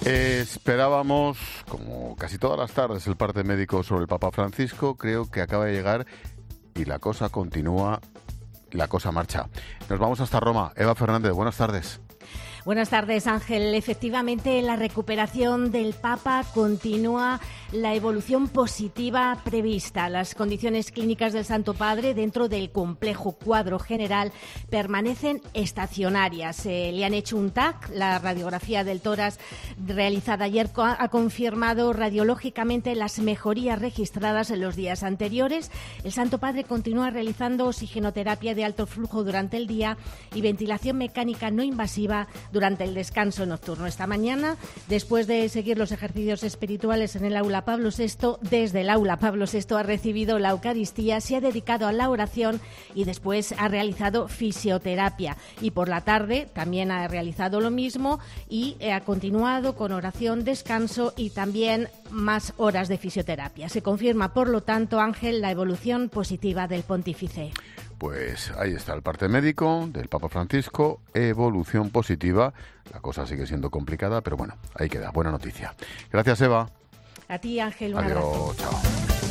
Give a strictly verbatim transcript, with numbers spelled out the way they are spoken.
Esperábamos, como casi todas las tardes, el parte médico sobre el Papa Francisco. Creo que acaba de llegar y la cosa continúa, la cosa marcha. Nos vamos hasta Roma. Eva Fernández, buenas tardes. Buenas tardes, Ángel. Efectivamente, la recuperación del Papa continúa la evolución positiva prevista. Las condiciones clínicas del Santo Padre dentro del complejo cuadro general permanecen estacionarias. Eh, le han hecho un T A C. La radiografía del tórax realizada ayer ha confirmado radiológicamente las mejorías registradas en los días anteriores. El Santo Padre continúa realizando oxigenoterapia de alto flujo durante el día y ventilación mecánica no invasiva durante el descanso nocturno. Esta mañana, después de seguir los ejercicios espirituales en el aula Pablo sexto, desde el aula Pablo sexto ha recibido la Eucaristía, se ha dedicado a la oración y después ha realizado fisioterapia. Y por la tarde también ha realizado lo mismo y ha continuado con oración, descanso y también más horas de fisioterapia. Se confirma, por lo tanto, Ángel, la evolución positiva del pontífice. Pues ahí está el parte médico del Papa Francisco, evolución positiva. La cosa sigue siendo complicada, pero bueno, ahí queda, buena noticia. Gracias, Eva. A ti, Ángel, un Adiós, abrazo. chao.